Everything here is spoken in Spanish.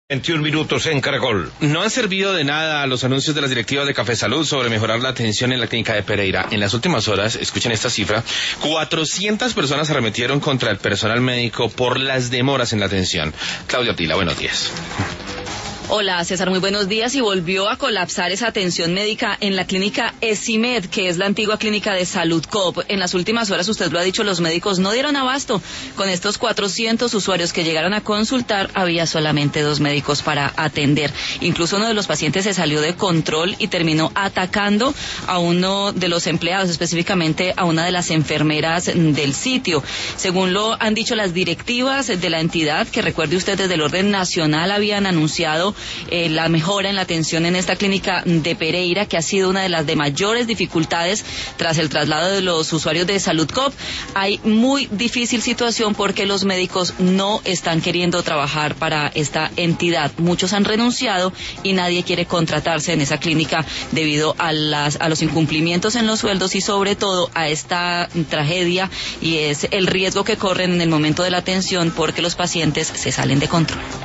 21 minutos en Caracol. No han servido de nada los anuncios de las directivas de Café Salud sobre mejorar la atención en la clínica de Pereira. En las últimas horas, escuchen esta cifra, 400 personas arremetieron contra el personal médico por las demoras en la atención. Claudia Ortila, buenos días. Hola César, muy buenos días. Y volvió a colapsar esa atención médica en la clínica ESIMED, que es la antigua clínica de Salud Coop. En las últimas horas, usted lo ha dicho, los médicos no dieron abasto. Con estos 400 usuarios que llegaron a consultar, había solamente 2 médicos para atender. Incluso uno de los pacientes se salió de control y terminó atacando a uno de los empleados, específicamente a una de las enfermeras del sitio. Según lo han dicho las directivas de la entidad, que recuerde usted desde el orden nacional habían anunciado la mejora en la atención en esta clínica de Pereira, que ha sido una de las de mayores dificultades tras el traslado de los usuarios de Salud Coop. Hay muy difícil situación porque los médicos no están queriendo trabajar para esta entidad. Muchos han renunciado y nadie quiere contratarse en esa clínica debido a los incumplimientos en los sueldos y sobre todo a esta tragedia, y es el riesgo que corren en el momento de la atención porque los pacientes se salen de control.